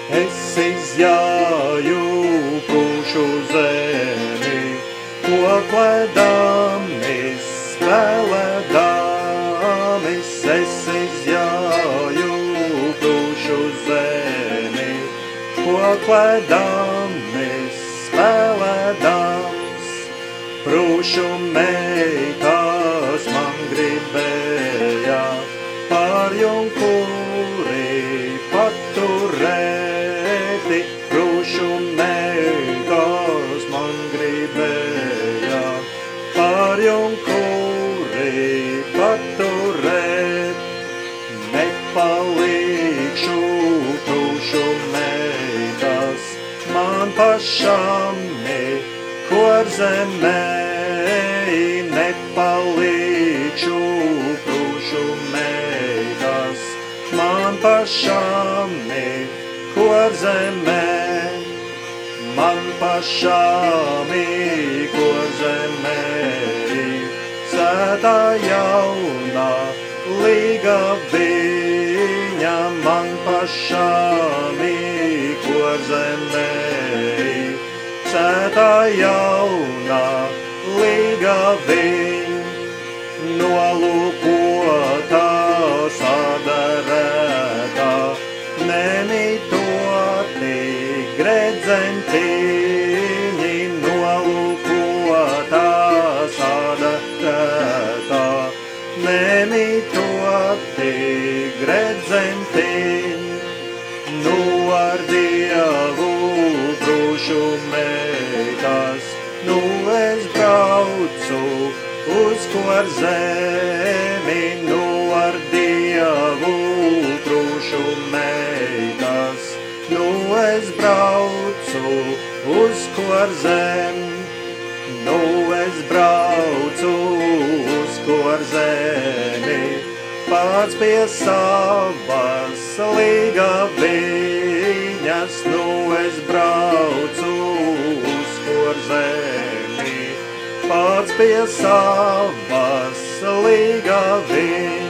Es izjāju pušu zemi, kokledāmis, spēlēdāmis. Es izjāju pušu zemi, kokledāmis, spēlēdāms. Prūšu meitas man gribēja par junkuri paturēti. Prūšu meitas man gribēja par junkuri paturēt. Nepalīkšu prūšu meitas man pašam Korzemē. Nepalīkšu prūšu meitas man pašam Korzemē. Man pašam Korzemē sētā jaunā līga viņa. Man pašam Korzemē sētā jaunā līga viņa. Nolūkotā sadarētā, nemitoti gredzentiņi. Nolūkotā sadarētā, nemitoti gredzentiņi. Nu ar Dievu prūšu meitas, nu es braucu uz Korzemi. Nu ar Dievu prūšu meitas, nu es braucu uz Korzemi. Nu es braucu uz Korzemi, pats pie savas līga viņas. Nu es braucu uz Korzemi, pats pie savas līga viņas.